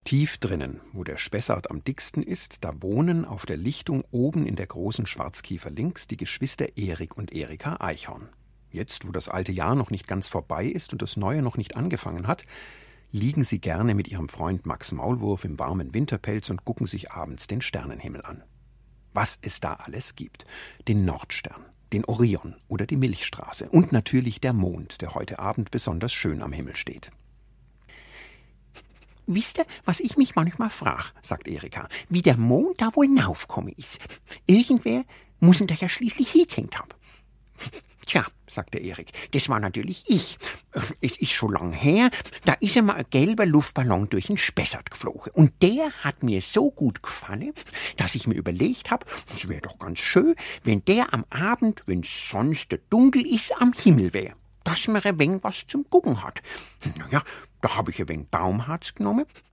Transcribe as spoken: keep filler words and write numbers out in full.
Tief drinnen, wo der Spessart am dicksten ist, da wohnen auf der Lichtung oben in der großen Schwarzkiefer links die Geschwister Erik und Erika Eichhorn. Jetzt, wo das alte Jahr noch nicht ganz vorbei ist und das neue noch nicht angefangen hat, liegen sie gerne mit ihrem Freund Max Maulwurf im warmen Winterpelz und gucken sich abends den Sternenhimmel an. Was es da alles gibt. Den Nordstern, den Orion oder die Milchstraße und natürlich der Mond, der heute Abend besonders schön am Himmel steht. Wisst ihr, was ich mich manchmal frage, sagt Erika, wie der Mond da wohl hinaufgekommen ist. Irgendwer muss ihn da ja schließlich hingehängt haben. Tja, sagt der Erik, das war natürlich ich. Es ist schon lang her, da ist einmal ein gelber Luftballon durch den Spessart geflogen. Und der hat mir so gut gefallen, dass ich mir überlegt habe, es wäre doch ganz schön, wenn der am Abend, wenn es sonst dunkel ist, am Himmel wäre. Dass man ein wenig was zum Gucken hat. Naja, da habe ich ein wenig Baumharz genommen,